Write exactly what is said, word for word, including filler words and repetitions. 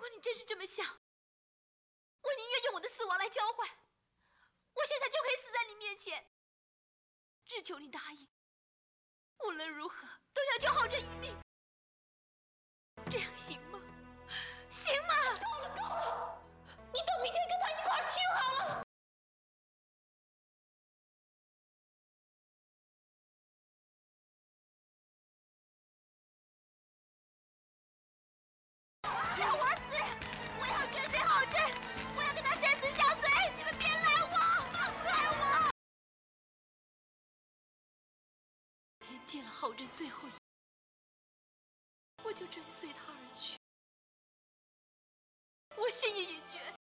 果你真是这么想，我宁愿用我的死亡来交换。我现在就可以死在你面前，只求你答应，无论如何都要救浩真一命。这样行吗？行吗？够了，够了！你等明天跟他一块儿去好了。让我死！我要追随浩真，我要跟他生死相随！你们别拦我，放开我！天见了浩真最后一面，我就追随他而去。我心意已决。